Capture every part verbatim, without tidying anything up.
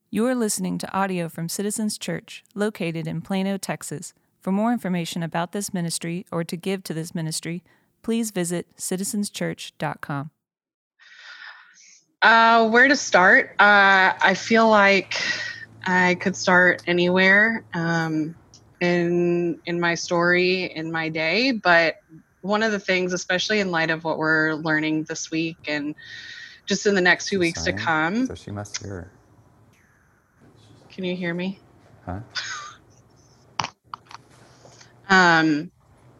You are listening to audio from Citizens Church, located in Plano, Texas. For more information about this ministry or to give to this ministry, please visit citizens church dot com. Uh, where to start? Uh, I feel like I could start anywhere um, in in my story, in my day. But one of the things, especially in light of what we're learning this week and just in the next few weeks to come. So she must hear her. Can you hear me? Huh? Um.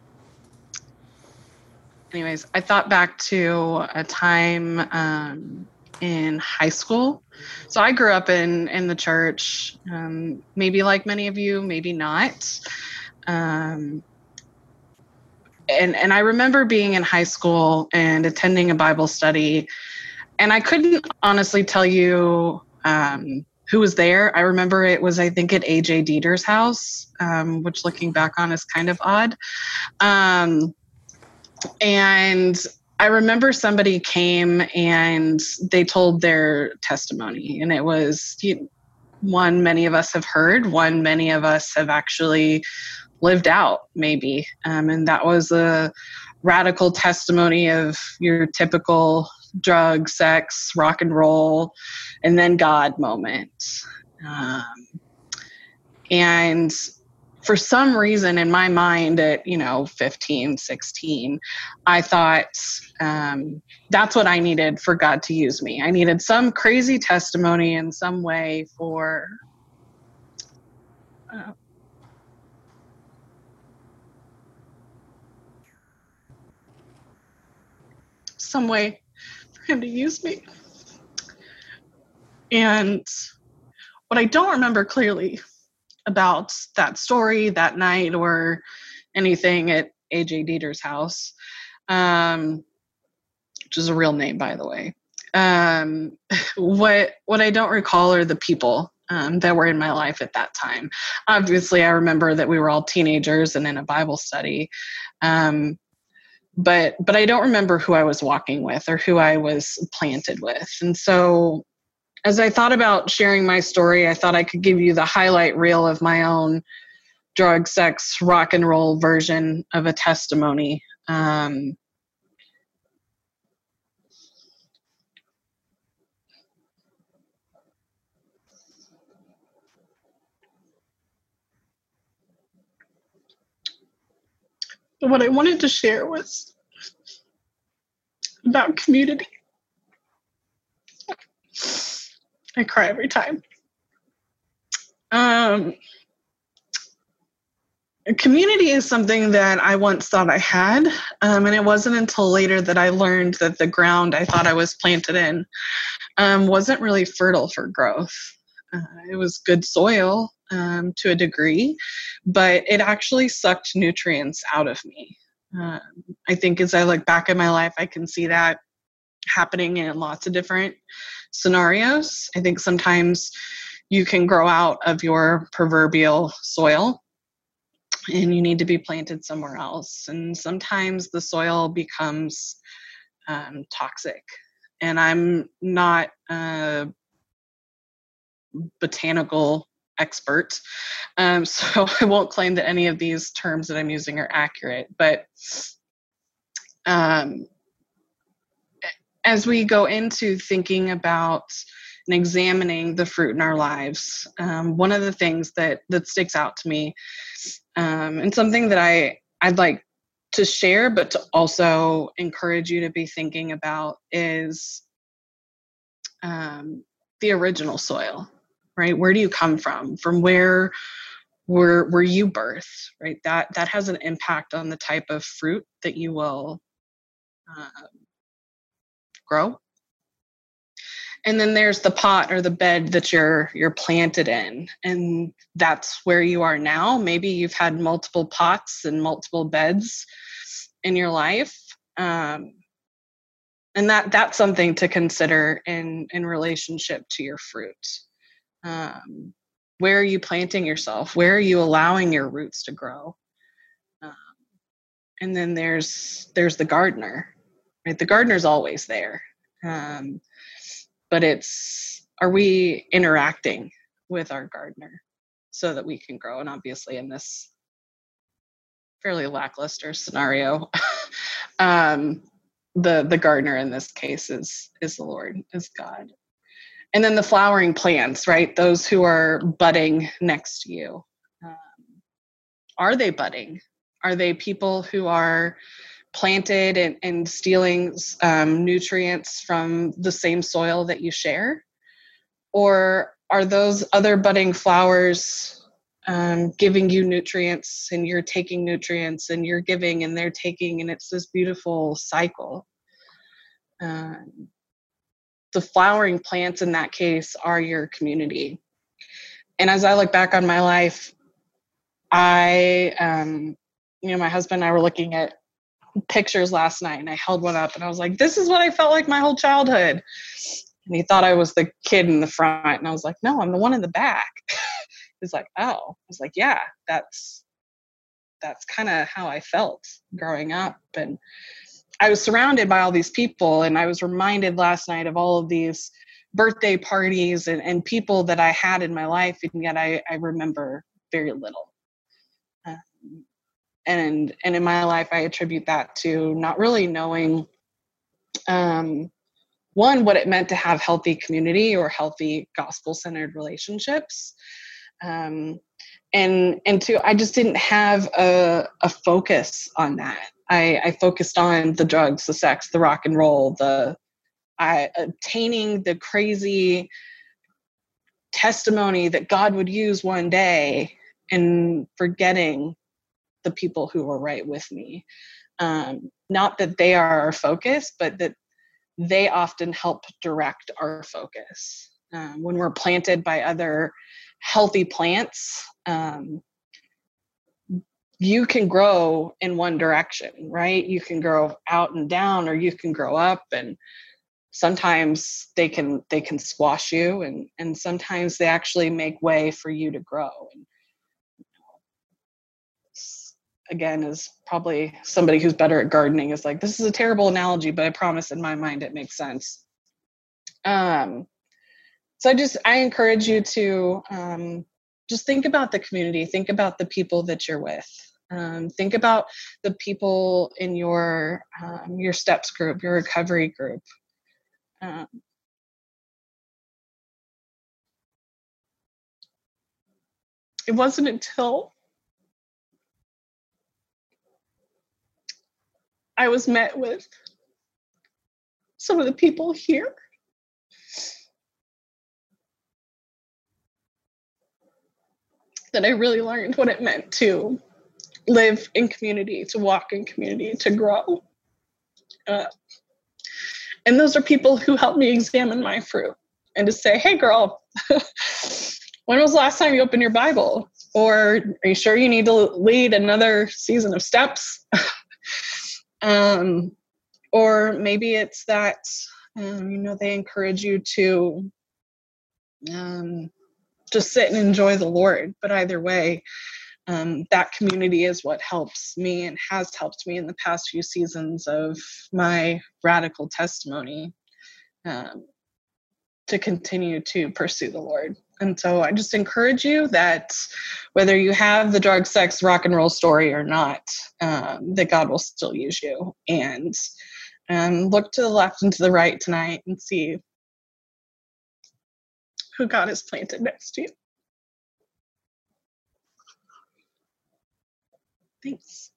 Anyways, I thought back to a time um, in high school. So I grew up in, in the church, um, maybe like many of you, maybe not. Um, and, and I remember being in high school and attending a Bible study, and I couldn't honestly tell you um, who was there. I remember it was, I think, at A J Dieter's house, um, which looking back on is kind of odd. Um, And I remember somebody came and they told their testimony, and it was one many of us have heard, one many of us have actually lived out, maybe. Um, and that was a radical testimony of your typical drug, sex, rock and roll, and then God moment. Um, and for some reason in my mind at, you know, fifteen, sixteen, I thought um, that's what I needed for God to use me. I needed some crazy testimony in some way for uh, some way for him to use me. And what I don't remember clearly about that story that night or anything at A J Dieter's house, um, which is a real name, by the way. Um, what what I don't recall are the people um, that were in my life at that time. Obviously, I remember that we were all teenagers and in a Bible study, um, but but I don't remember who I was walking with or who I was planted with. And so, as I thought about sharing my story, I thought I could give you the highlight reel of my own drug, sex, rock and roll version of a testimony. Um, What I wanted to share was about community. I cry every time. Um, community is something that I once thought I had, um, and it wasn't until later that I learned that the ground I thought I was planted in um, wasn't really fertile for growth. Uh, it was good soil um, to a degree, but it actually sucked nutrients out of me. Um, I think as I look back at my life, I can see that happening in lots of different scenarios. I think sometimes you can grow out of your proverbial soil and you need to be planted somewhere else. And sometimes the soil becomes um, toxic. And I'm not a botanical expert, um, so I won't claim that any of these terms that I'm using are accurate. But um, as we go into thinking about and examining the fruit in our lives, um, one of the things that that sticks out to me, um, and something that I I'd like to share, but to also encourage you to be thinking about, is um, the original soil. Right? Where do you come from? From where were were you birthed? Right? That that has an impact on the type of fruit that you will uh, grow. And then there's the pot or the bed that you're you're planted in, and that's where you are now. Maybe you've had multiple pots and multiple beds in your life, um, and that that's something to consider in in relationship to your fruit. Um, where are you planting yourself? Where are you allowing your roots to grow? Um, and then there's there's the gardener, right? The gardener's always there, um, but it's, are we interacting with our gardener so that we can grow. And obviously in this fairly lackluster scenario, um, the the gardener in this case is is the Lord, is God. And then the flowering plants, right? Those who are budding next to you. Um, are they budding? Are they people who are planted and, and stealing um, nutrients from the same soil that you share? Or are those other budding flowers um, giving you nutrients, and you're taking nutrients, and you're giving and they're taking, and it's this beautiful cycle? Um, the flowering plants in that case are your community. And as I look back on my life, I, um, you know, my husband and I were looking at pictures last night, and I held one up and I was like, this is what I felt like my whole childhood. And he thought I was the kid in the front. And I was like, no, I'm the one in the back. He's like, oh. I was like, yeah, that's, that's kind of how I felt growing up. And I was surrounded by all these people, and I was reminded last night of all of these birthday parties and, and people that I had in my life, and yet I, I remember very little. Um, and and in my life, I attribute that to not really knowing, um, one, what it meant to have healthy community or healthy gospel-centered relationships. Um, and and two, I just didn't have a, a focus on that. I, I focused on the drugs, the sex, the rock and roll, the I, obtaining the crazy testimony that God would use one day, and forgetting the people who were right with me. Um, not that they are our focus, but that they often help direct our focus. Um, when we're planted by other healthy plants, um, you can grow in one direction, right? You can grow out and down, or you can grow up, and sometimes they can they can squash you, and and sometimes they actually make way for you to grow. And again, is probably somebody who's better at gardening is like, this is a terrible analogy, but I promise in my mind it makes sense. Um, so I just I encourage you to um, just think about the community, think about the people that you're with. Um, think about the people in your um, your steps group, your recovery group. Um, it wasn't until I was met with some of the people here that I really learned what it meant to live in community, to walk in community, to grow. Uh, and those are people who helped me examine my fruit and to say, hey, girl, when was the last time you opened your Bible? Or are you sure you need to lead another season of steps? um, or maybe it's that, um, you know, they encourage you to um, just sit and enjoy the Lord. But either way, Um, that community is what helps me and has helped me in the past few seasons of my radical testimony um, to continue to pursue the Lord. And so I just encourage you that whether you have the drug, sex, rock and roll story or not, um, that God will still use you. And um, look to the left and to the right tonight and see who God has planted next to you. Thanks.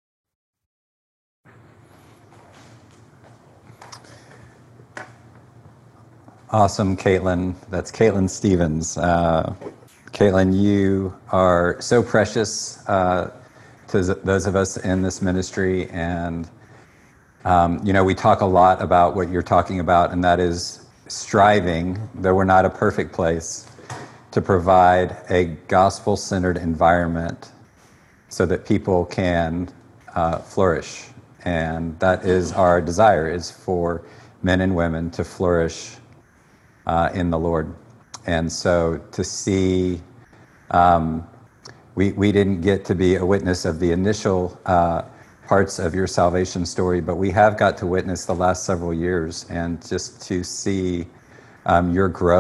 Awesome, Caitlin. That's Caitlin Stevens. Uh, Caitlin, you are so precious uh, to those of us in this ministry. And, um, you know, we talk a lot about what you're talking about, and that is striving, though we're not a perfect place, to provide a gospel-centered environment so that people can uh, flourish. And that is our desire, is for men and women to flourish uh, in the Lord. And so to see, um, we, we didn't get to be a witness of the initial uh, parts of your salvation story, but we have got to witness the last several years, and just to see um, your growth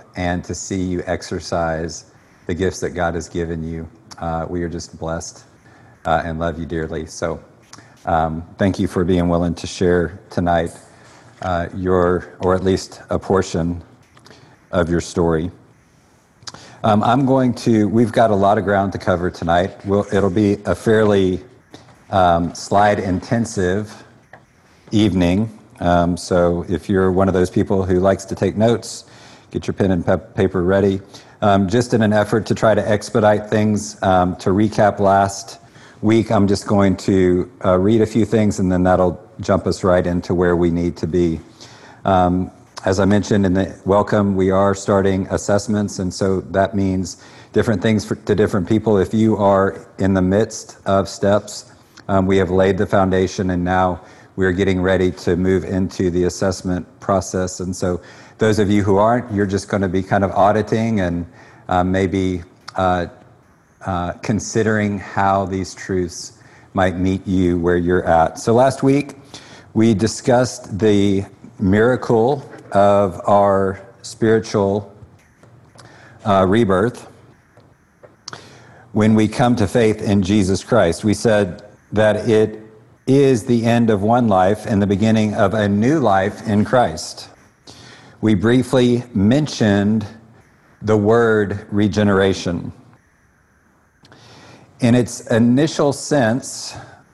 and to see you exercise the gifts that God has given you. Uh, we are just blessed uh, and love you dearly. So um, thank you for being willing to share tonight uh, your, or at least a portion of your story. Um, I'm going to, we've got a lot of ground to cover tonight. We'll, it'll be a fairly um, slide-intensive evening. Um, so if you're one of those people who likes to take notes, get your pen and pe- paper ready. Um, just in an effort to try to expedite things, um, to recap last week, I'm just going to uh, read a few things, and then that'll jump us right into where we need to be. Um, As I mentioned in the welcome, we are starting assessments, and so that means different things for, to different people. If you are in the midst of steps, um, we have laid the foundation, and now we're getting ready to move into the assessment process. And so those of you who aren't, you're just going to be kind of auditing and uh, maybe uh, uh, considering how these truths might meet you where you're at. So last week, we discussed the miracle of our spiritual uh, rebirth when we come to faith in Jesus Christ. We said that it is the end of one life and the beginning of a new life in Christ. We briefly mentioned the word regeneration. In its initial sense,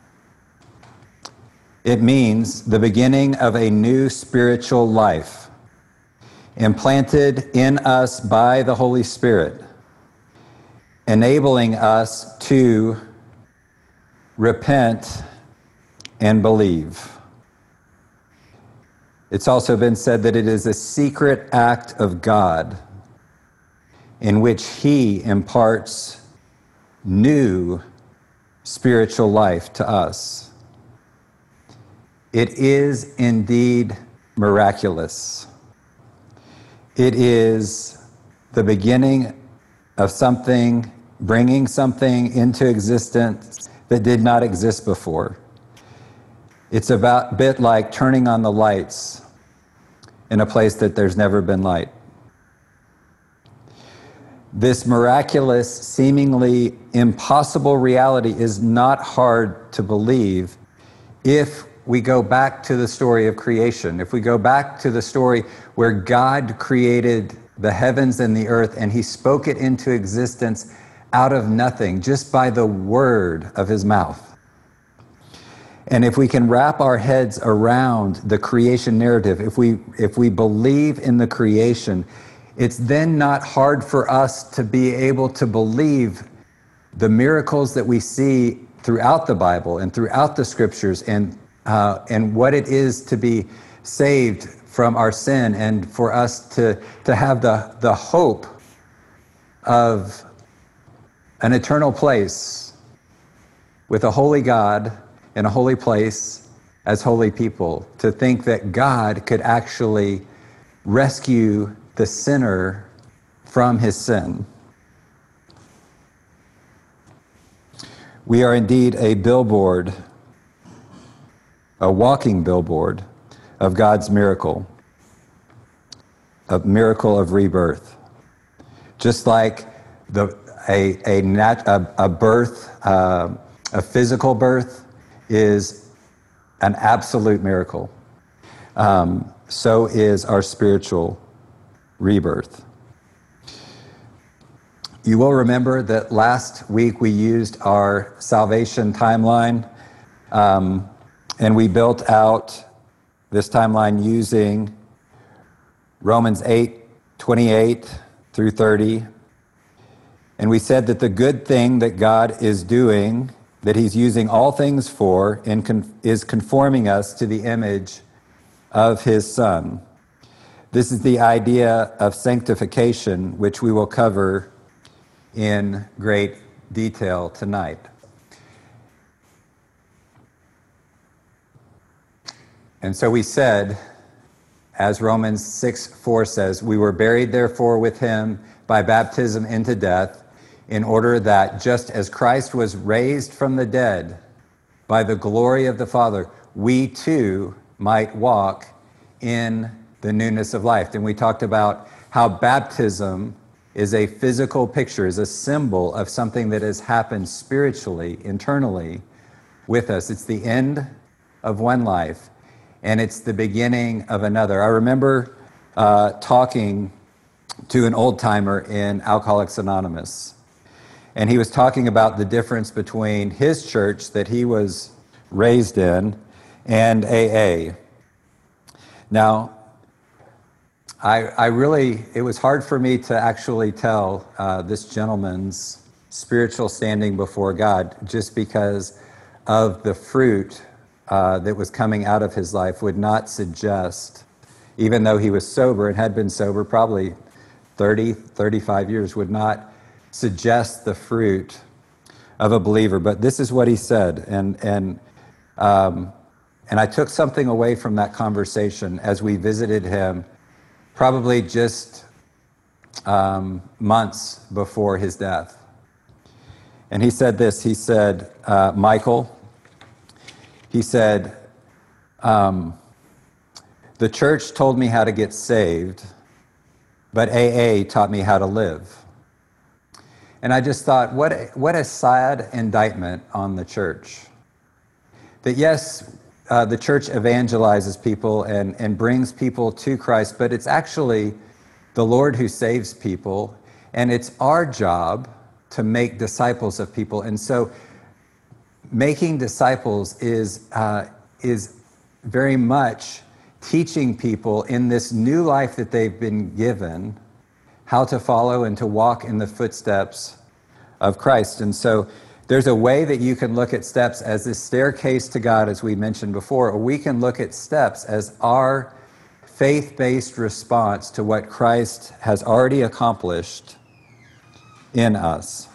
it means the beginning of a new spiritual life, implanted in us by the Holy Spirit, enabling us to repent and believe. It's also been said that it is a secret act of God in which He imparts new spiritual life to us. It is indeed miraculous. It is the beginning of something, bringing something into existence that did not exist before. It's about a bit like turning on the lights in a place that there's never been light. This miraculous, seemingly impossible reality is not hard to believe if we go back to the story of creation. If we go back to the story where God created the heavens and the earth, and He spoke it into existence out of nothing, just by the word of His mouth. And if we can wrap our heads around the creation narrative, if we if we believe in the creation, it's then not hard for us to be able to believe the miracles that we see throughout the Bible and throughout the scriptures, and uh, and what it is to be saved from our sin, and for us to to have the the hope of an eternal place with a holy God in a holy place as holy people, to think that God could actually rescue the sinner from his sin. We are indeed a billboard, a walking billboard of God's miracle, a miracle of rebirth. Just like the a a, nat, a, a birth, uh, a physical birth is an absolute miracle. Um, so is our spiritual rebirth. You will remember that last week we used our salvation timeline, um, and we built out this timeline using Romans eight, twenty-eight through thirty. And we said that the good thing that God is doing, that He's using all things for, and con- is conforming us to the image of His Son. This is the idea of sanctification, which we will cover in great detail tonight. And so we said, as Romans six four says, we were buried therefore with Him by baptism into death, in order that just as Christ was raised from the dead by the glory of the Father, we too might walk in the newness of life. And we talked about how baptism is a physical picture, is a symbol of something that has happened spiritually, internally with us. It's the end of one life, and it's the beginning of another. I remember uh, talking to an old timer in Alcoholics Anonymous, and he was talking about the difference between his church that he was raised in and A A. Now, I, I really, it was hard for me to actually tell uh, this gentleman's spiritual standing before God just because of the fruit uh, that was coming out of his life would not suggest, even though he was sober and had been sober probably thirty, thirty-five years, would not suggest the fruit of a believer. But this is what he said, and and um, and I took something away from that conversation as we visited him probably just um, months before his death. And he said this, he said, uh, Michael, he said, um, the church told me how to get saved, but A A taught me how to live. And I just thought, what a, what a sad indictment on the church. That yes, Uh, the church evangelizes people and, and brings people to Christ, but it's actually the Lord who saves people, and it's our job to make disciples of people. And so making disciples is, uh, is very much teaching people in this new life that they've been given how to follow and to walk in the footsteps of Christ. And so there's a way that you can look at steps as this staircase to God, as we mentioned before, or we can look at steps as our faith-based response to what Christ has already accomplished in us.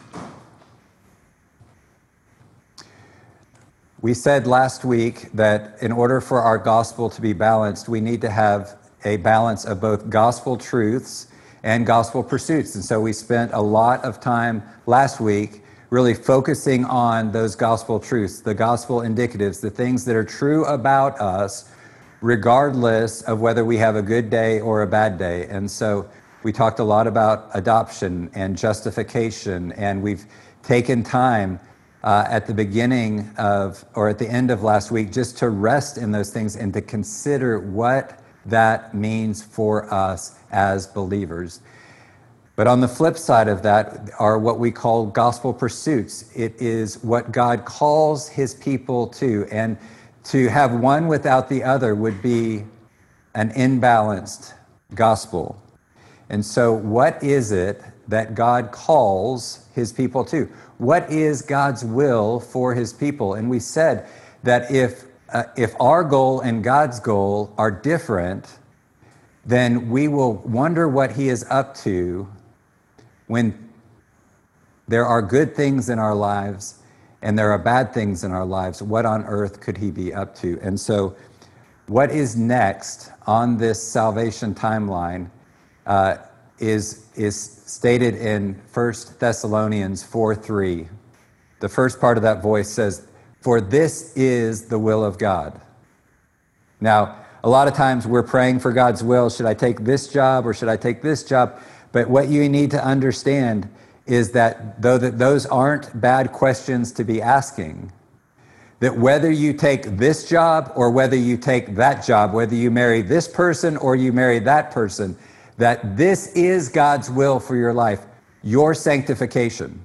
We said last week that in order for our gospel to be balanced, we need to have a balance of both gospel truths and gospel pursuits. And so we spent a lot of time last week really focusing on those gospel truths, the gospel indicatives, the things that are true about us, regardless of whether we have a good day or a bad day. And so we talked a lot about adoption and justification, and we've taken time uh, at the beginning of, or at the end of last week, just to rest in those things and to consider what that means for us as believers. But on the flip side of that are what we call gospel pursuits. It is what God calls his people to, and to have one without the other would be an imbalanced gospel. And so what is it that God calls his people to? What is God's will for his people? And we said that if uh, if our goal and God's goal are different, then we will wonder what he is up to when there are good things in our lives and there are bad things in our lives. What on earth could he be up to? And so what is next on this salvation timeline uh, is, is stated in First Thessalonians four three. The first part of that voice says, "For this is the will of God." Now, a lot of times we're praying for God's will. Should I take this job or should I take this job? But what you need to understand is that though that those aren't bad questions to be asking, that whether you take this job or whether you take that job, whether you marry this person or you marry that person, that this is God's will for your life, your sanctification.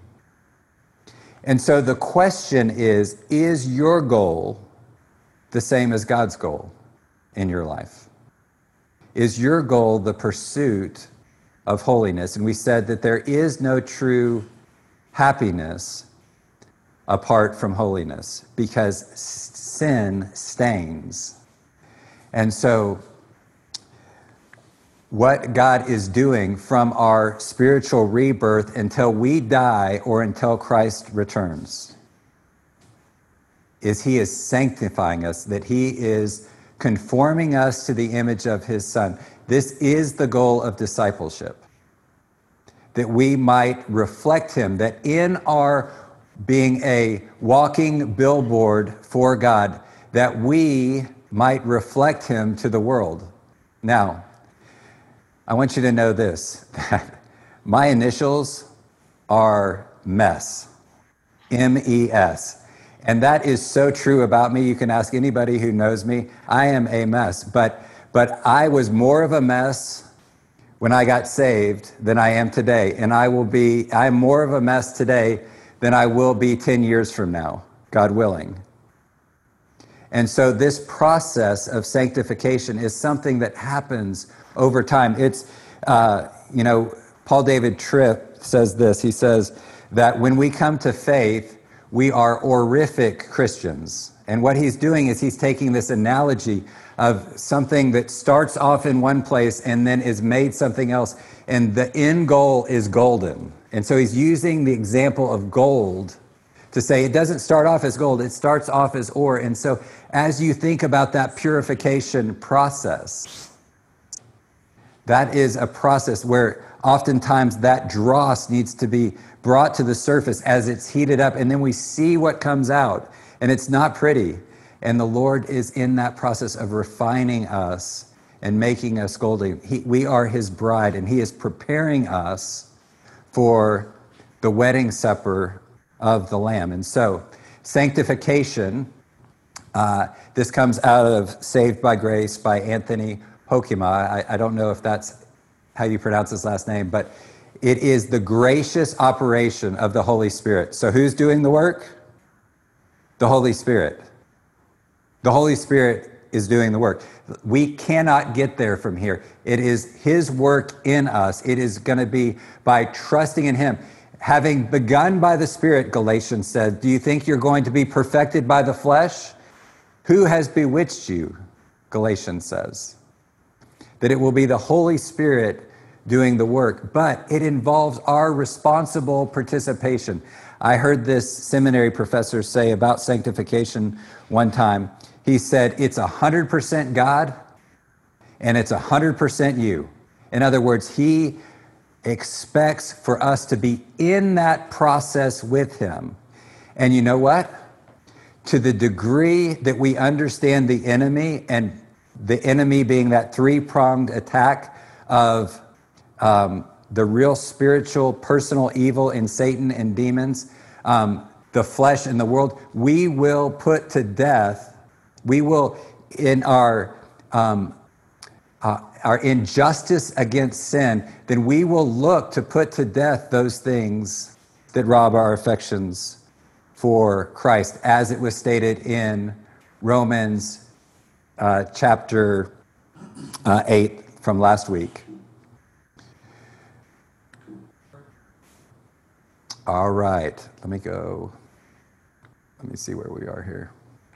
And so the question is, is your goal the same as God's goal in your life? Is your goal the pursuit of holiness? And we said that there is no true happiness apart from holiness, because sin stains. And so what God is doing from our spiritual rebirth until we die or until Christ returns is he is sanctifying us, that he is conforming us to the image of his Son. This is the goal of discipleship, that we might reflect him, that in our being a walking billboard for God, that we might reflect him to the world. Now, I want you to know this, that my initials are mess, M E S. And that is so true about me. You can ask anybody who knows me. I am a mess. But, but I was more of a mess when I got saved than I am today. And I will be, I'm more of a mess today than I will be ten years from now, God willing. And so this process of sanctification is something that happens over time. It's, uh, you know, Paul David Tripp says this. He says that when we come to faith, we are horrific Christians. And what he's doing is he's taking this analogy of something that starts off in one place and then is made something else. And the end goal is golden. And so he's using the example of gold to say it doesn't start off as gold, it starts off as ore. And so as you think about that purification process, that is a process where oftentimes that dross needs to be brought to the surface as it's heated up, and then we see what comes out, and it's not pretty. And the Lord is in that process of refining us and making us golden. He, we are his bride, and he is preparing us for the wedding supper of the Lamb. And so sanctification, uh, this comes out of Saved by Grace by Anthony Hoekema. I, I don't know if that's how you pronounce his last name, but it is the gracious operation of the Holy Spirit. So who's doing the work? The Holy Spirit. The Holy Spirit is doing the work. We cannot get there from here. It is his work in us. It is going to be by trusting in him. Having begun by the Spirit, Galatians said, do you think you're going to be perfected by the flesh? Who has bewitched you? Galatians says. That it will be the Holy Spirit doing the work, but it involves our responsible participation. I heard this seminary professor say about sanctification one time. He said, it's one hundred percent God and it's one hundred percent you. In other words, he expects for us to be in that process with him. And you know what? To the degree that we understand the enemy, and the enemy being that three-pronged attack of um, the real spiritual, personal evil in Satan and demons, um, the flesh and the world, we will put to death, we will, in our um, uh, our injustice against sin, then we will look to put to death those things that rob our affections for Christ, as it was stated in Romans Uh, chapter uh, eight from last week. All right, let me go. Let me see where we are here.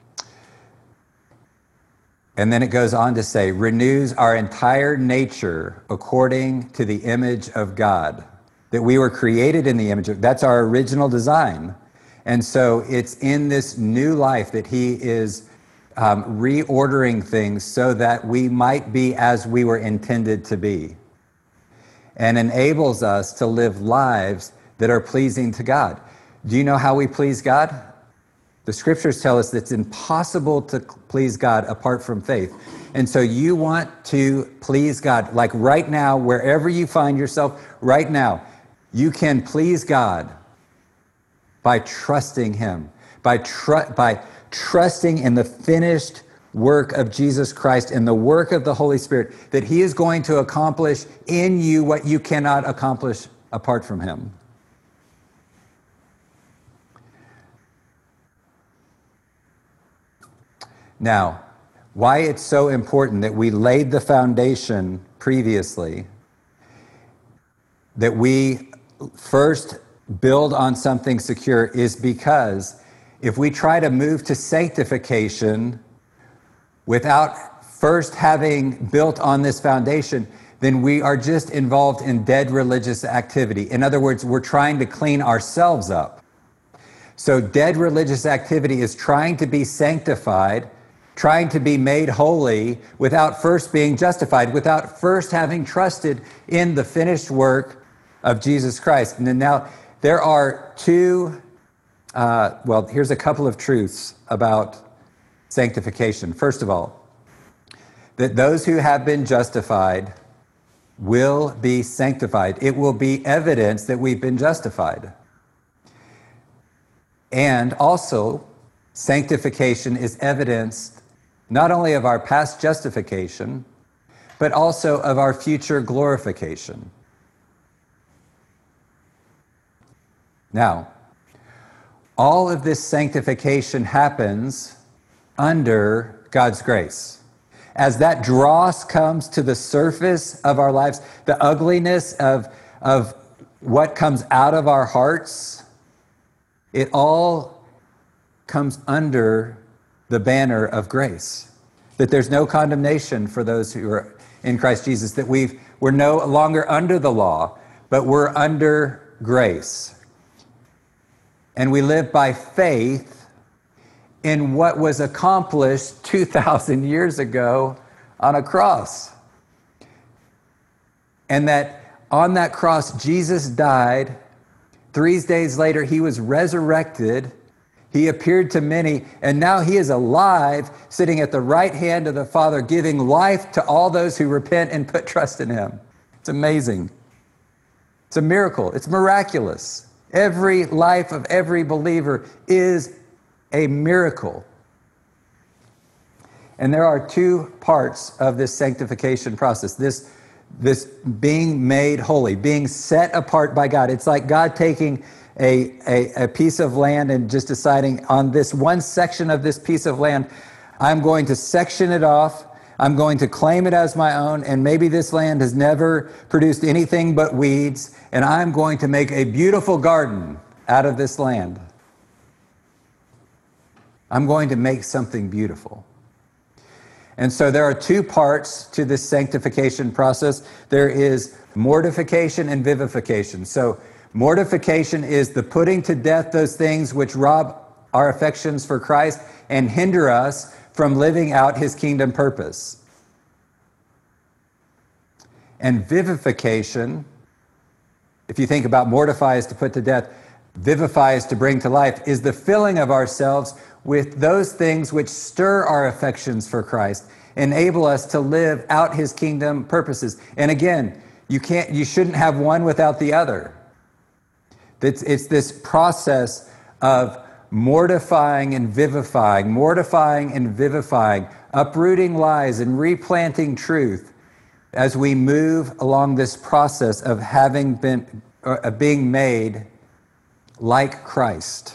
And then it goes on to say, renews our entire nature according to the image of God, that we were created in the image of, that's our original design. And so it's in this new life that he is Um, reordering things so that we might be as we were intended to be, and enables us to live lives that are pleasing to God. Do you know how we please God? The scriptures tell us that it's impossible to please God apart from faith. And so you want to please God, like right now, wherever you find yourself, right now, you can please God by trusting him, by tr- by trusting in the finished work of Jesus Christ and the work of the Holy Spirit, that he is going to accomplish in you what you cannot accomplish apart from him. Now, why it's so important that we laid the foundation previously, that we first build on something secure, is because if we try to move to sanctification without first having built on this foundation, then we are just involved in dead religious activity. In other words, we're trying to clean ourselves up. So dead religious activity is trying to be sanctified, trying to be made holy without first being justified, without first having trusted in the finished work of Jesus Christ. And now there are two Uh, well, here's a couple of truths about sanctification. First of all, that those who have been justified will be sanctified. It will be evidence that we've been justified. And also, sanctification is evidence not only of our past justification, but also of our future glorification. Now, all of this sanctification happens under God's grace. As that dross comes to the surface of our lives, the ugliness of, of what comes out of our hearts, it all comes under the banner of grace. That there's no condemnation for those who are in Christ Jesus, that we've, we're no longer under the law, but we're under grace. And we live by faith in what was accomplished two thousand years ago on a cross. And that on that cross, Jesus died. Three days later, he was resurrected. He appeared to many, and now he is alive, sitting at the right hand of the Father, giving life to all those who repent and put trust in him. It's amazing. It's a miracle. It's miraculous. Every life of every believer is a miracle. And there are two parts of this sanctification process. This, this being made holy, being set apart by God. It's like God taking a, a, a piece of land and just deciding on this one section of this piece of land, I'm going to section it off. I'm going to claim it as my own, and maybe this land has never produced anything but weeds, and I'm going to make a beautiful garden out of this land. I'm going to make something beautiful. And so there are two parts to this sanctification process. There is mortification and vivification. So mortification is the putting to death those things which rob our affections for Christ and hinder us from living out his kingdom purpose. And vivification, if you think about mortify is to put to death, vivify is to bring to life, is the filling of ourselves with those things which stir our affections for Christ, enable us to live out his kingdom purposes. And again, you can't, you shouldn't have one without the other. It's, it's this process of mortifying and vivifying, mortifying and vivifying, uprooting lies and replanting truth as we move along this process of having been, uh, being made like Christ.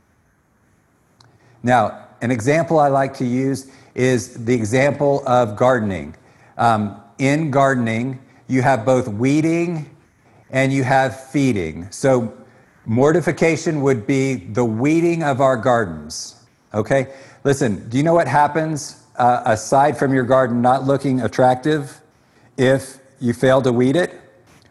Now, an example I like to use is the example of gardening. Um, in gardening, you have both weeding and you have feeding. So mortification would be the weeding of our gardens, okay? Listen, do you know what happens uh, aside from your garden not looking attractive if you fail to weed it?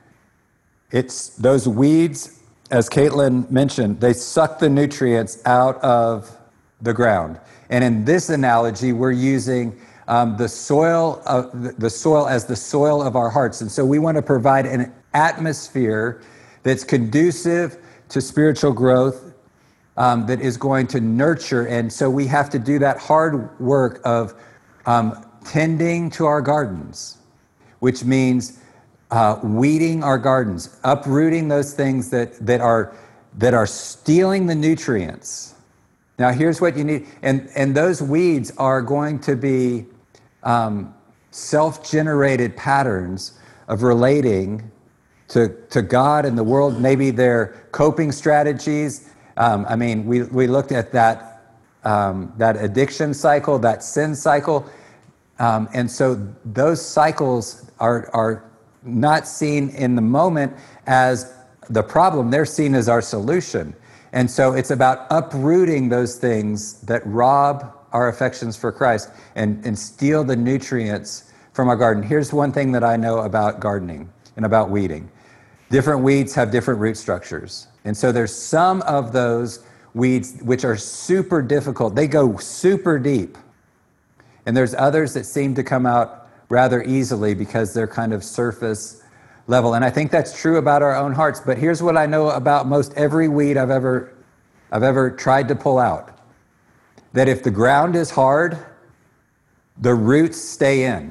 It's those weeds, as Caitlin mentioned, they suck the nutrients out of the ground. And in this analogy, we're using um, the soil of, the soil as the soil of our hearts. And so we want to provide an atmosphere that's conducive to spiritual growth, um, that is going to nurture. And so we have to do that hard work of um, tending to our gardens, which means uh, weeding our gardens, uprooting those things that, that are that are stealing the nutrients. Now, here's what you need. And, and those weeds are going to be um, self-generated patterns of relating to, to God and the world. Maybe they're coping strategies. Um, I mean, we, we looked at that, um, that addiction cycle, that sin cycle. Um, and so those cycles are, are not seen in the moment as the problem. They're seen as our solution. And so it's about uprooting those things that rob our affections for Christ and, and steal the nutrients from our garden. Here's one thing that I know about gardening and about weeding. Different weeds have different root structures. And so there's some of those weeds which are super difficult. They go super deep. And there's others that seem to come out rather easily because they're kind of surface level. And I think that's true about our own hearts. But here's what I know about most every weed I've ever, I've ever tried to pull out. That if the ground is hard, the roots stay in.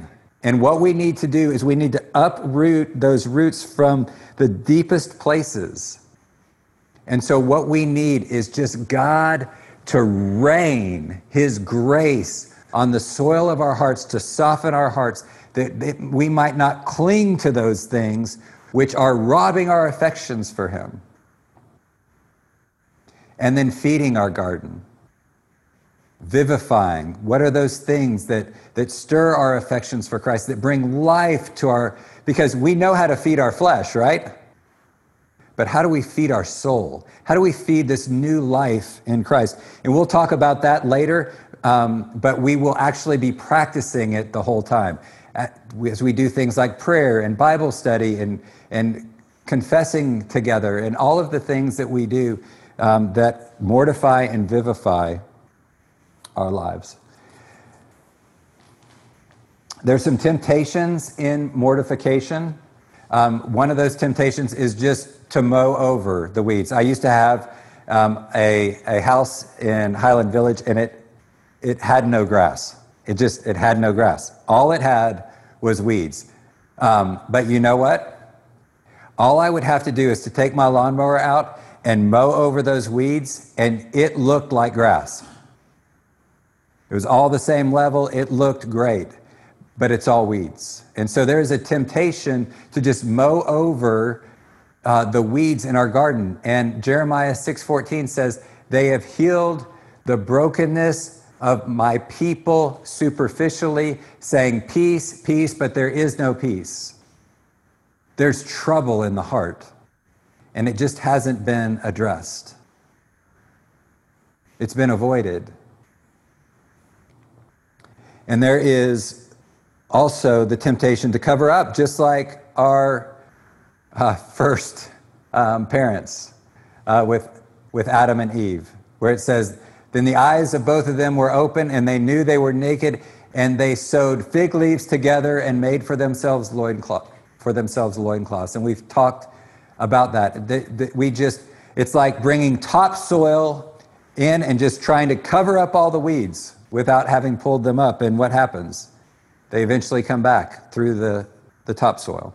And what we need to do is we need to uproot those roots from the deepest places. And so what we need is just God to rain his grace on the soil of our hearts, to soften our hearts, that, that we might not cling to those things which are robbing our affections for him. And then feeding our garden. Vivifying. What are those things that, that stir our affections for Christ, that bring life to our, because we know how to feed our flesh, right? But how do we feed our soul? How do we feed this new life in Christ? And we'll talk about that later, um, but we will actually be practicing it the whole time. As we do things like prayer and Bible study and, and confessing together and all of the things that we do um, that mortify and vivify our lives. There's some temptations in mortification. Um, one of those temptations is just to mow over the weeds. I used to have um, a, a house in Highland Village, and it it had no grass. It just, it had no grass. All it had was weeds. Um, but you know what? All I would have to do is to take my lawnmower out and mow over those weeds, and it looked like grass. It was all the same level. It looked great, but it's all weeds. And so there's a temptation to just mow over uh, the weeds in our garden. And Jeremiah six fourteen says, they have healed the brokenness of my people superficially, saying peace, peace, but there is no peace. There's trouble in the heart, and it just hasn't been addressed. It's been avoided. And there is also the temptation to cover up, just like our uh, first um, parents uh, with, with Adam and Eve, where it says, then the eyes of both of them were open, and they knew they were naked, and they sewed fig leaves together and made for themselves loincloth, for themselves loincloths. And we've talked about that. The, the, we just, it's like bringing topsoil in and just trying to cover up all the weeds without having pulled them up. And what happens? They eventually come back through the, the topsoil.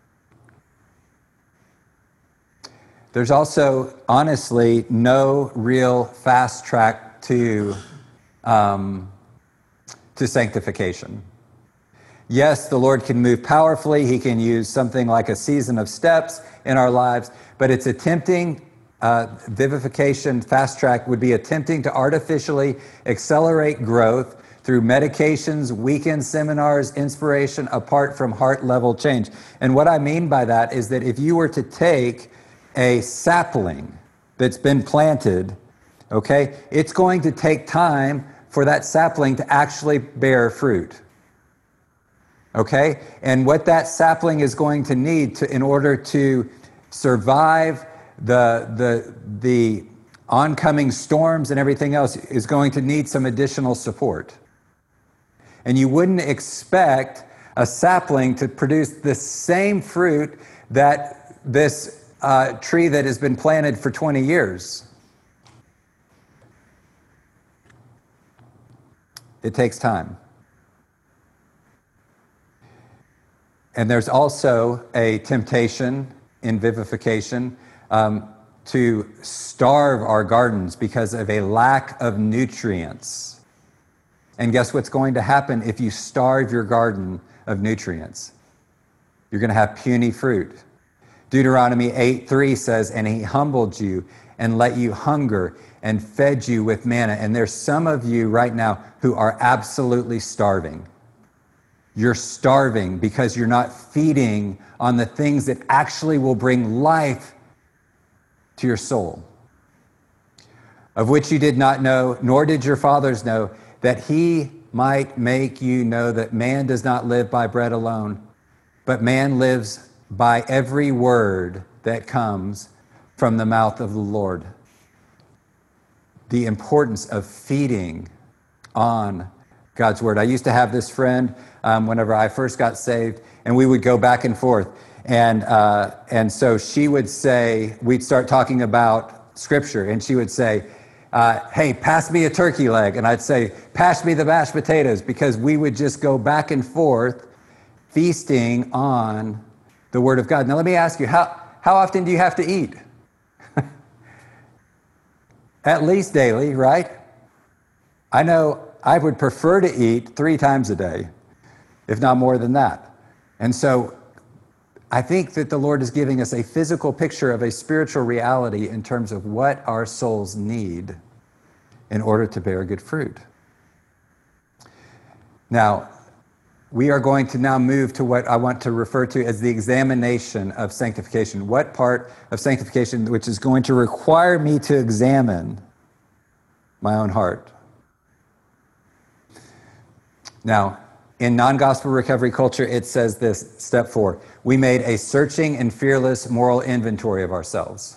There's also, honestly, no real fast track to, um, to sanctification. Yes, the Lord can move powerfully. He can use something like a season of steps in our lives, but it's attempting, uh, vivification, fast track would be attempting to artificially accelerate growth through medications, weekend seminars, inspiration, apart from heart level change. And what I mean by that is that if you were to take a sapling that's been planted, okay, it's going to take time for that sapling to actually bear fruit. Okay? And what that sapling is going to need to, in order to survive the, the, the oncoming storms and everything else, is going to need some additional support. And you wouldn't expect a sapling to produce the same fruit that this uh, tree that has been planted for twenty years. It takes time. And there's also a temptation in vivification um, to starve our gardens because of a lack of nutrients. And guess what's going to happen if you starve your garden of nutrients? You're going to have puny fruit. Deuteronomy eight three says, and he humbled you and let you hunger and fed you with manna. And there's some of you right now who are absolutely starving. You're starving because you're not feeding on the things that actually will bring life to your soul. Of which you did not know, nor did your fathers know, that he might make you know that man does not live by bread alone, but man lives by every word that comes from the mouth of the Lord. The importance of feeding on God's word. I used to have this friend um, whenever I first got saved, and we would go back and forth. And uh, and so she would say, we'd start talking about scripture, and she would say, uh, hey, pass me a turkey leg. And I'd say, pass me the mashed potatoes, because we would just go back and forth feasting on the Word of God. Now let me ask you, how, how often do you have to eat? At least daily, right? I know I would prefer to eat three times a day, if not more than that. And so I think that the Lord is giving us a physical picture of a spiritual reality in terms of what our souls need in order to bear good fruit. Now, we are going to now move to what I want to refer to as the examination of sanctification. What part of sanctification which is going to require me to examine my own heart. Now, in non-gospel recovery culture, it says this, step four, we made a searching and fearless moral inventory of ourselves.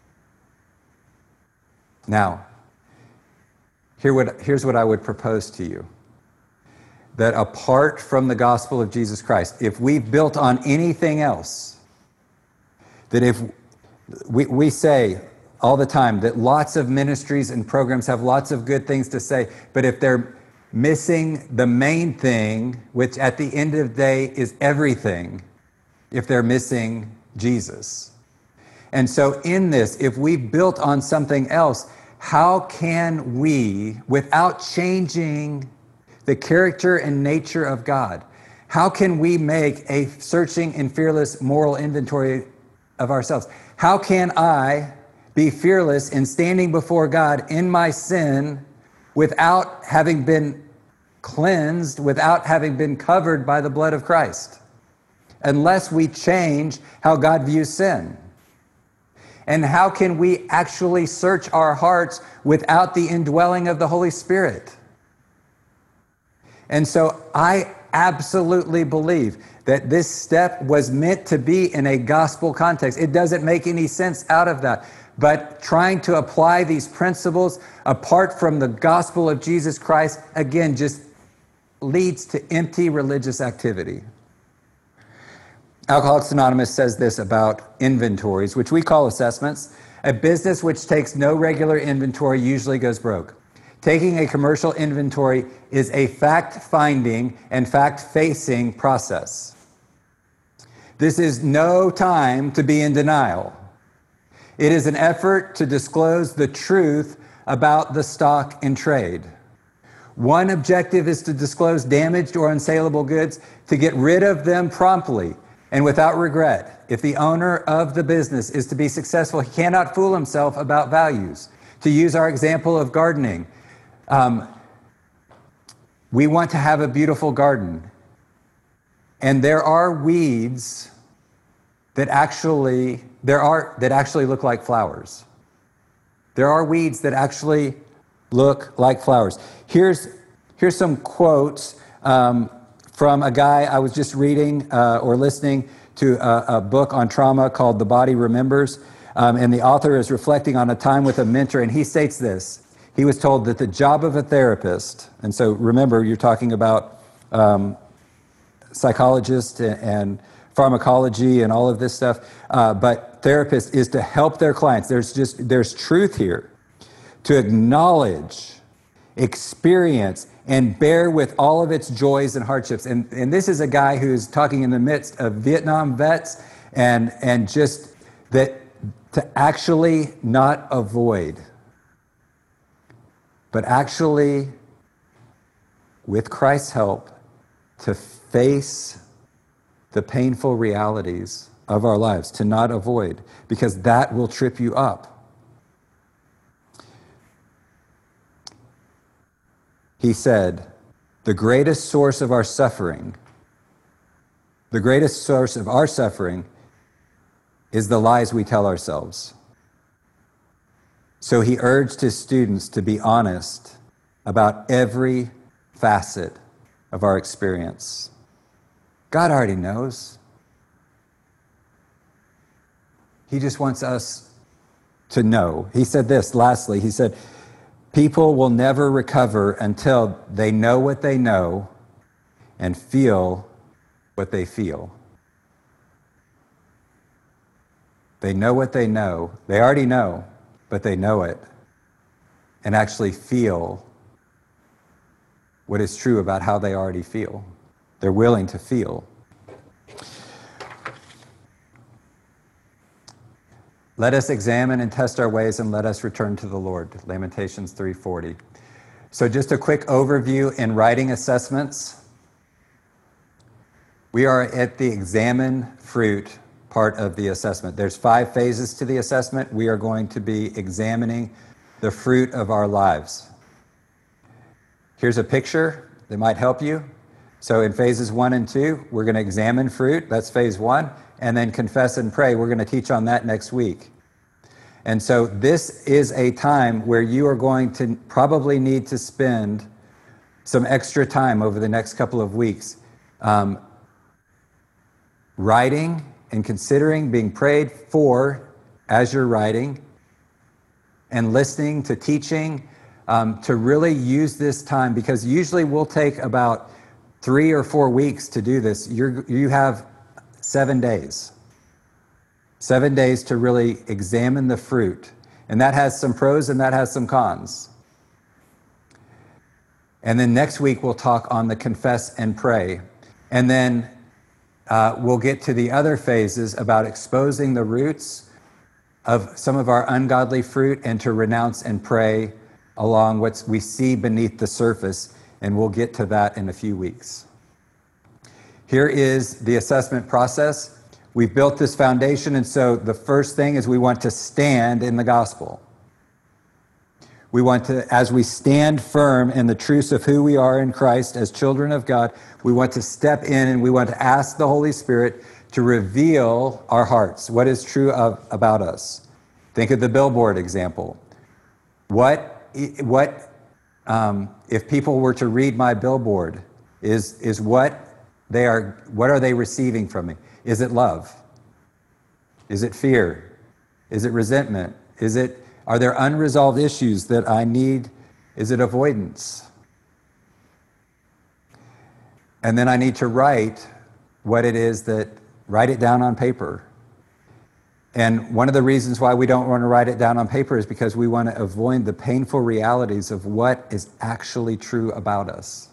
Now, here would, here's what I would propose to you. That apart from the gospel of Jesus Christ, if we've built on anything else, that if we, we say all the time that lots of ministries and programs have lots of good things to say, but if they're missing the main thing, which at the end of the day is everything, if they're missing Jesus. And so in this, if we built on something else, how can we, without changing the character and nature of God, how can we make a searching and fearless moral inventory of ourselves? How can I be fearless in standing before God in my sin without having been cleansed, without having been covered by the blood of Christ? Unless we change how God views sin. And how can we actually search our hearts without the indwelling of the Holy Spirit? And so I absolutely believe that this step was meant to be in a gospel context. It doesn't make any sense out of that. But trying to apply these principles apart from the gospel of Jesus Christ, again, just leads to empty religious activity. Alcoholics Anonymous says this about inventories, which we call assessments. A business which takes no regular inventory usually goes broke. Taking a commercial inventory is a fact-finding and fact-facing process. This is no time to be in denial. It is an effort to disclose the truth about the stock in trade. One objective is to disclose damaged or unsaleable goods, to get rid of them promptly and without regret. If the owner of the business is to be successful, he cannot fool himself about values. To use our example of gardening, um, we want to have a beautiful garden. And there are weeds that actually, there are, that actually look like flowers. There are weeds that actually look like flowers. Here's, here's some quotes um, from a guy I was just reading uh, or listening to a, a book on trauma called The Body Remembers. Um, and the author is reflecting on a time with a mentor, and he states this. He was told that the job of a therapist, and so remember, you're talking about um, psychologists and, and pharmacology and all of this stuff, uh, but therapist is to help their clients. There's just, there's truth here. To acknowledge, experience, and bear with all of its joys and hardships. And, and this is a guy who's talking in the midst of Vietnam vets and, and just that to actually not avoid, but actually, with Christ's help, to face the painful realities of our lives, to not avoid, because that will trip you up. He said, the greatest source of our suffering, the greatest source of our suffering is the lies we tell ourselves. So he urged his students to be honest about every facet of our experience. God already knows. He just wants us to know. He said this, lastly, he said, people will never recover until they know what they know and feel what they feel. They know what they know. They already know, but they know it and actually feel what is true about how they already feel. They're willing to feel. Let us examine and test our ways, and let us return to the Lord. Lamentations three forty. So just a quick overview in writing assessments. We are at the examine fruit part of the assessment. There's five phases to the assessment. We are going to be examining the fruit of our lives. Here's a picture that might help you. So in phases one and two, we're going to examine fruit. That's phase one. And then confess and pray. We're going to teach on that next week. And so this is a time where you are going to probably need to spend some extra time over the next couple of weeks um, writing and considering, being prayed for as you're writing, and listening to teaching, um, to really use this time, because usually we'll take about three or four weeks to do this. You're, you have seven days. Seven days to really examine the fruit. And that has some pros and that has some cons. And then next week we'll talk on the confess and pray. And then uh, we'll get to the other phases about exposing the roots of some of our ungodly fruit and to renounce and pray along what we see beneath the surface. And we'll get to that in a few weeks. Here is the assessment process. We've built this foundation, and so the first thing is we want to stand in the gospel. We want to, as we stand firm in the truths of who we are in Christ as children of God, we want to step in and we want to ask the Holy Spirit to reveal our hearts, what is true of, about us. Think of the billboard example. What, what um, if people were to read my billboard, is, is what they are, what are they receiving from me? Is it love? Is it fear? Is it resentment? Is it, are there unresolved issues that I need? Is it avoidance? And then I need to write what it is that, write it down on paper. And one of the reasons why we don't want to write it down on paper is because we want to avoid the painful realities of what is actually true about us.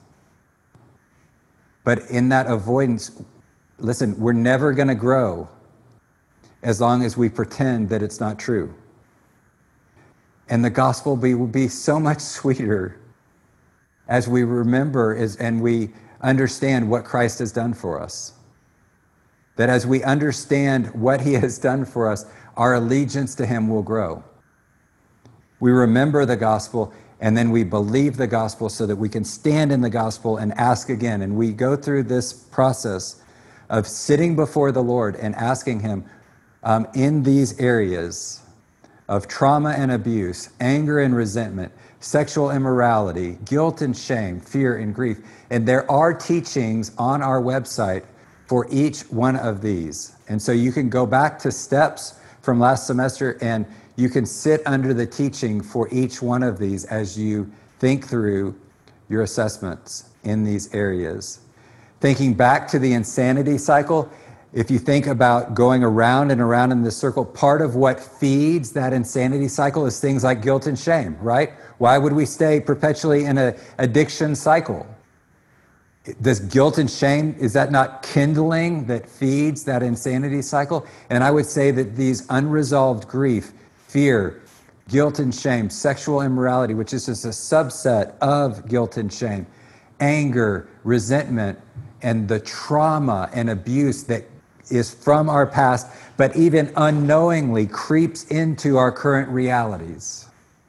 But in that avoidance, listen, we're never going to grow as long as we pretend that it's not true. And the gospel be, will be so much sweeter as we remember is, and we understand what Christ has done for us. That as we understand what he has done for us, our allegiance to him will grow. We remember the gospel, and then we believe the gospel so that we can stand in the gospel and ask again. And we go through this process of sitting before the Lord and asking him um, in these areas of trauma and abuse, anger and resentment, sexual immorality, guilt and shame, fear and grief. And there are teachings on our website for each one of these. And so you can go back to steps from last semester and you can sit under the teaching for each one of these as you think through your assessments in these areas. Thinking back to the insanity cycle, if you think about going around and around in this circle, part of what feeds that insanity cycle is things like guilt and shame, right? Why would we stay perpetually in an addiction cycle? Does guilt and shame, is that not kindling that feeds that insanity cycle? And I would say that these unresolved grief, fear, guilt and shame, sexual immorality, which is just a subset of guilt and shame, anger, resentment, and the trauma and abuse that is from our past, but even unknowingly creeps into our current realities.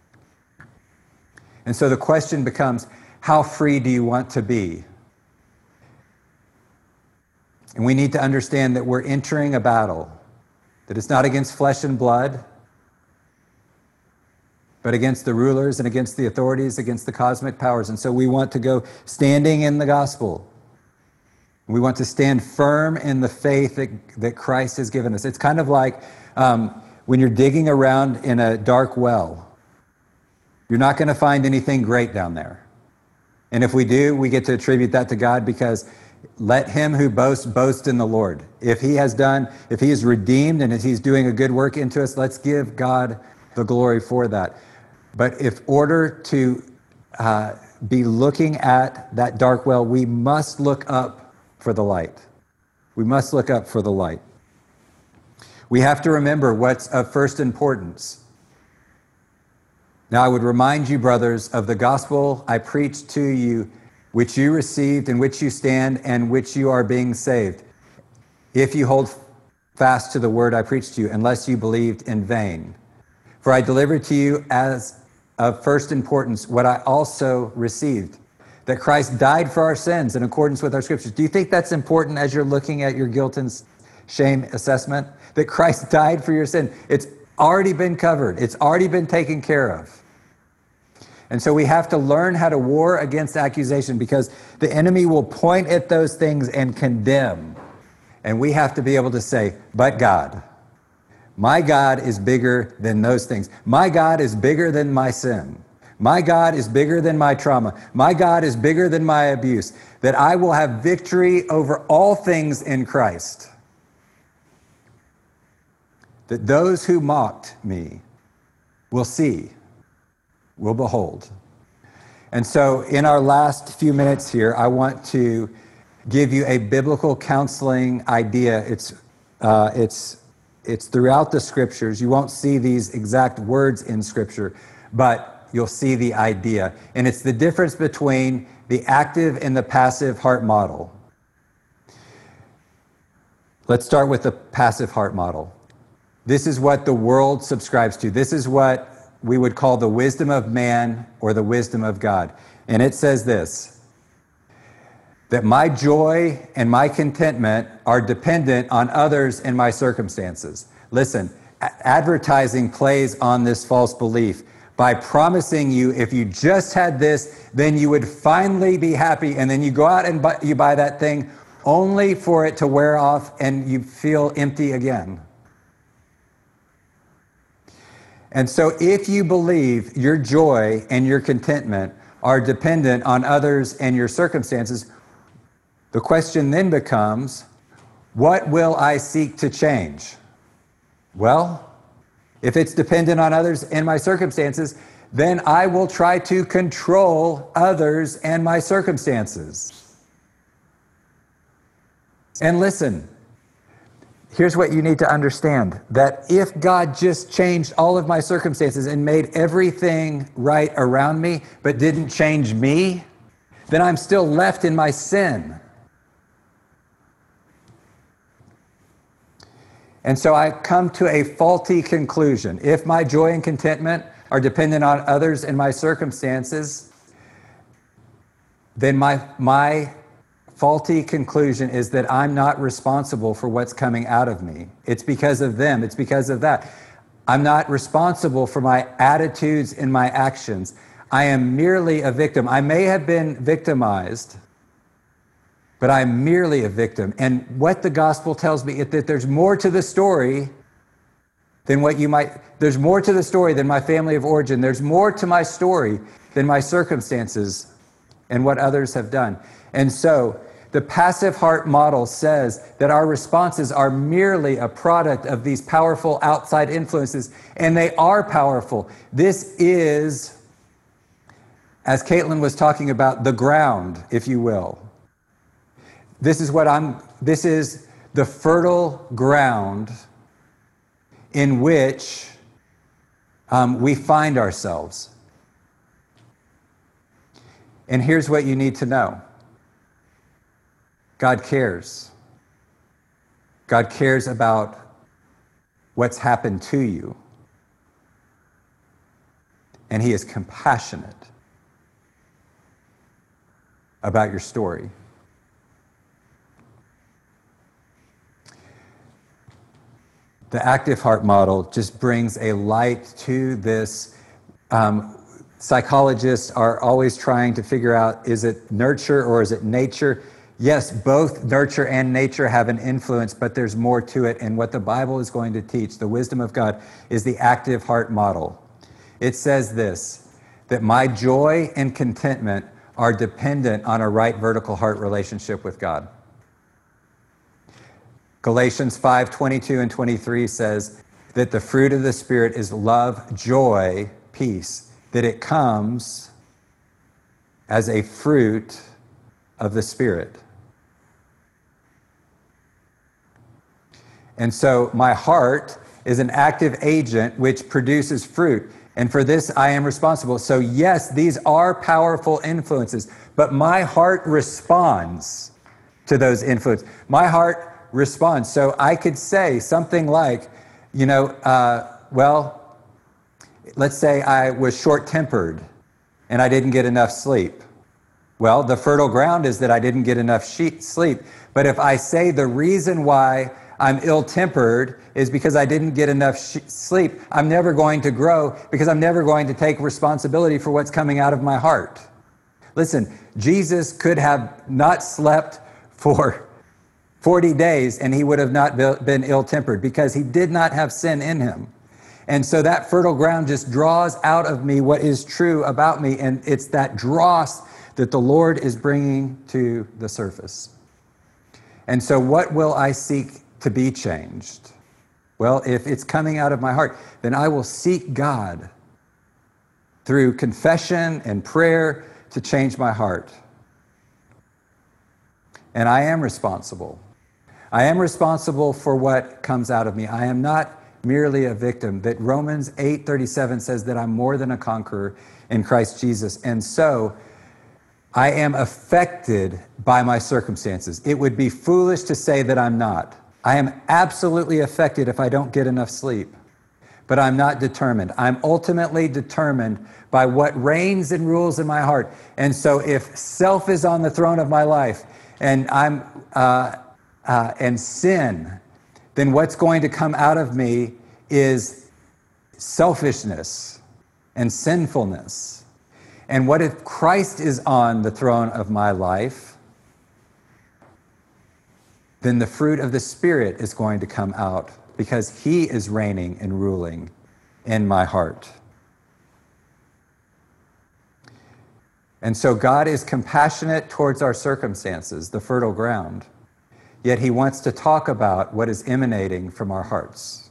And so the question becomes, how free do you want to be? And we need to understand that we're entering a battle, that it's not against flesh and blood, but against the rulers and against the authorities, against the cosmic powers. And so we want to go standing in the gospel. We want to stand firm in the faith that, that Christ has given us. It's kind of like um, when you're digging around in a dark well. You're not going to find anything great down there. And if we do, we get to attribute that to God, because let him who boasts boast in the Lord. If he has done, if he is redeemed and if he's doing a good work into us, let's give God the glory for that. But if order to uh, be looking at that dark well, we must look up for the light. We must look up for the light. We have to remember what's of first importance. Now I would remind you, brothers, of the gospel I preached to you, which you received, in which you stand, and which you are being saved, if you hold fast to the word I preached to you, unless you believed in vain. For I delivered to you as of first importance what I also received, that Christ died for our sins in accordance with our scriptures. Do you think that's important as you're looking at your guilt and shame assessment? That Christ died for your sin. It's already been covered. It's already been taken care of. And so we have to learn how to war against accusation, because the enemy will point at those things and condemn. And we have to be able to say, but God, my God is bigger than those things. My God is bigger than my sin. My God is bigger than my trauma. My God is bigger than my abuse. That I will have victory over all things in Christ. That those who mocked me will see, will behold. And so in our last few minutes here, I want to give you a biblical counseling idea. It's, uh, it's, it's throughout the scriptures. You won't see these exact words in scripture, but you'll see the idea. And it's the difference between the active and the passive heart model. Let's start with the passive heart model. This is what the world subscribes to. This is what we would call the wisdom of man or the wisdom of God. And it says this, that my joy and my contentment are dependent on others and my circumstances. Listen, a- advertising plays on this false belief by promising you if you just had this, then you would finally be happy, and then you go out and buy, you buy that thing only for it to wear off and you feel empty again. And so if you believe your joy and your contentment are dependent on others and your circumstances, the question then becomes, what will I seek to change? Well, if it's dependent on others and my circumstances, then I will try to control others and my circumstances. And listen, here's what you need to understand, that if God just changed all of my circumstances and made everything right around me, but didn't change me, then I'm still left in my sin. And so I come to a faulty conclusion. If my joy and contentment are dependent on others and my circumstances, then my, my faulty conclusion is that I'm not responsible for what's coming out of me. It's because of them. It's because of that. I'm not responsible for my attitudes and my actions. I am merely a victim. I may have been victimized, but I'm merely a victim. And what the gospel tells me is that there's more to the story than what you might, there's more to the story than my family of origin. There's more to my story than my circumstances and what others have done. And so the passive heart model says that our responses are merely a product of these powerful outside influences, and they are powerful. This is, as Caitlin was talking about, the ground, if you will. This is what I'm, this is the fertile ground in which um, we find ourselves. And here's what you need to know. God cares. God cares about what's happened to you. And He is compassionate about your story. The active heart model just brings a light to this. Um, psychologists are always trying to figure out, is it nurture or is it nature? Yes, both nurture and nature have an influence, but there's more to it. And what the Bible is going to teach, the wisdom of God, is the active heart model. It says this, that my joy and contentment are dependent on a right vertical heart relationship with God. Galatians five twenty-two and twenty-three says that the fruit of the Spirit is love, joy, peace, that it comes as a fruit of the Spirit. And so my heart is an active agent which produces fruit. And for this, I am responsible. So yes, these are powerful influences, but my heart responds to those influences. My heart responds. So I could say something like, you know, uh, well, let's say I was short-tempered and I didn't get enough sleep. Well, the fertile ground is that I didn't get enough she- sleep. But if I say the reason why I'm ill-tempered is because I didn't get enough sh- sleep, I'm never going to grow because I'm never going to take responsibility for what's coming out of my heart. Listen, Jesus could have not slept for forty days and he would have not been ill-tempered because he did not have sin in him. And so that fertile ground just draws out of me what is true about me, and it's that dross that the Lord is bringing to the surface. And so what will I seek to be changed? Well, if it's coming out of my heart, then I will seek God through confession and prayer to change my heart. And I am responsible. I am responsible for what comes out of me. I am not merely a victim. That Romans eight thirty-seven says that I'm more than a conqueror in Christ Jesus. And so I am affected by my circumstances. It would be foolish to say that I'm not. I am absolutely affected if I don't get enough sleep, but I'm not determined. I'm ultimately determined by what reigns and rules in my heart. And so if self is on the throne of my life and I'm uh, uh, and sin, then what's going to come out of me is selfishness and sinfulness. And what if Christ is on the throne of my life? Then the fruit of the Spirit is going to come out because he is reigning and ruling in my heart. And so God is compassionate towards our circumstances, the fertile ground, yet he wants to talk about what is emanating from our hearts.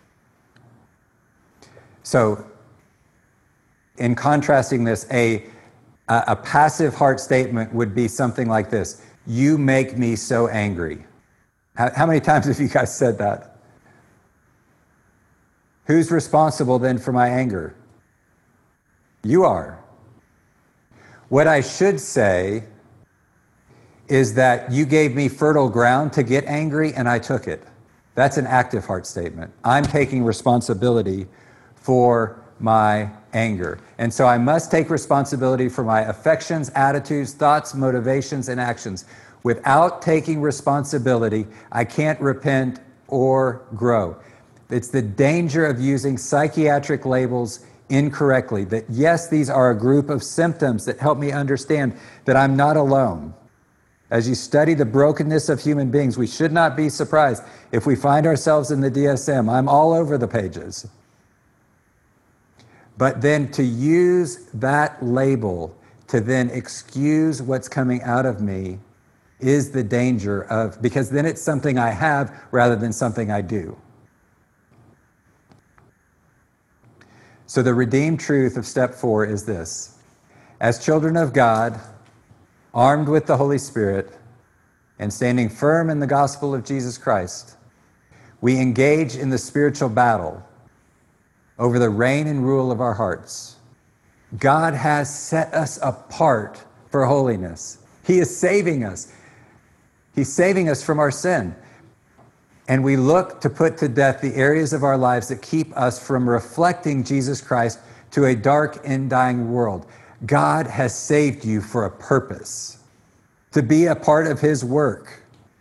So, in contrasting this, a, a passive heart statement would be something like this: you make me so angry. How, how many times have you guys said that? Who's responsible then for my anger? You are. What I should say is that you gave me fertile ground to get angry and I took it. That's an active heart statement. I'm taking responsibility for my anger. And so I must take responsibility for my affections, attitudes, thoughts, motivations, and actions. Without taking responsibility, I can't repent or grow. It's the danger of using psychiatric labels incorrectly. That yes, these are a group of symptoms that help me understand that I'm not alone. As you study the brokenness of human beings, we should not be surprised if we find ourselves in the D S M. I'm all over the pages. But then to use that label to then excuse what's coming out of me is the danger of, because then it's something I have rather than something I do. So the redeemed truth of step four is this: as children of God, armed with the Holy Spirit and standing firm in the gospel of Jesus Christ, we engage in the spiritual battle over the reign and rule of our hearts. God has set us apart for holiness. He is saving us. He's saving us from our sin. And we look to put to death the areas of our lives that keep us from reflecting Jesus Christ to a dark and dying world. God has saved you for a purpose, to be a part of his work.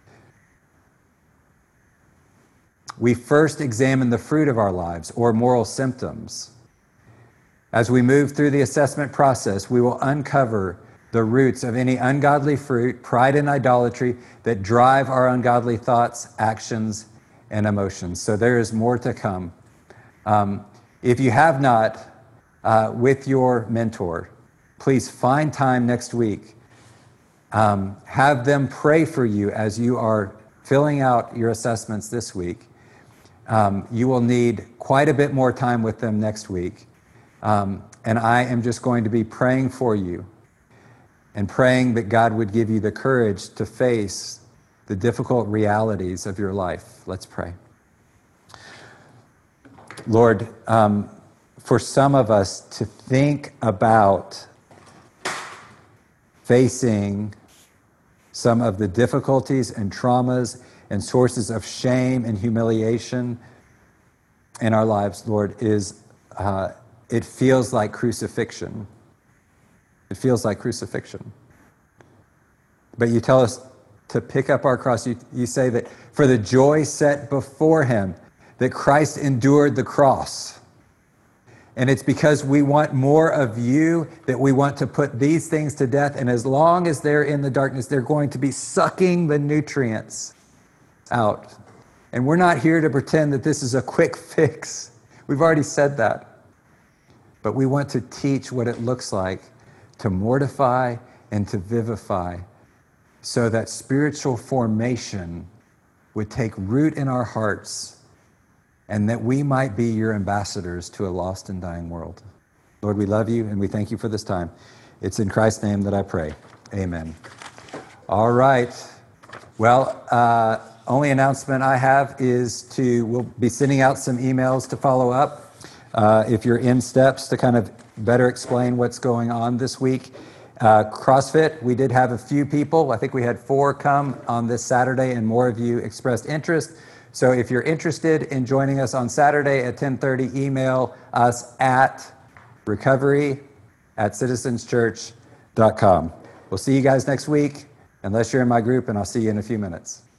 We first examine the fruit of our lives or moral symptoms. As we move through the assessment process, we will uncover the roots of any ungodly fruit, pride and idolatry that drive our ungodly thoughts, actions, and emotions. So there is more to come. Um, if you have not, uh, with your mentor, please find time next week. Um, have them pray for you as you are filling out your assessments this week. Um, you will need quite a bit more time with them next week. Um, and I am just going to be praying for you and praying that God would give you the courage to face the difficult realities of your life. Let's pray. Lord, um, for some of us to think about facing some of the difficulties and traumas and sources of shame and humiliation in our lives, Lord, is uh, it feels like crucifixion. It feels like crucifixion. But you tell us to pick up our cross. You, you say that for the joy set before him, that Christ endured the cross. And it's because we want more of you that we want to put these things to death. And as long as they're in the darkness, they're going to be sucking the nutrients out. And we're not here to pretend that this is a quick fix. We've already said that. But we want to teach what it looks like to mortify and to vivify, so that spiritual formation would take root in our hearts, and that we might be your ambassadors to a lost and dying world. Lord, we love you and we thank you for this time. It's in Christ's name that I pray. Amen. All right. Well, uh, only announcement I have is to, we'll be sending out some emails to follow up. Uh, if you're in steps to kind of better explain what's going on this week. Uh, CrossFit, we did have a few people. I think we had four come on this Saturday, and more of you expressed interest. So if you're interested in joining us on Saturday at ten thirty, email us at recovery at citizens church dot com. We'll see you guys next week, unless you're in my group, and I'll see you in a few minutes.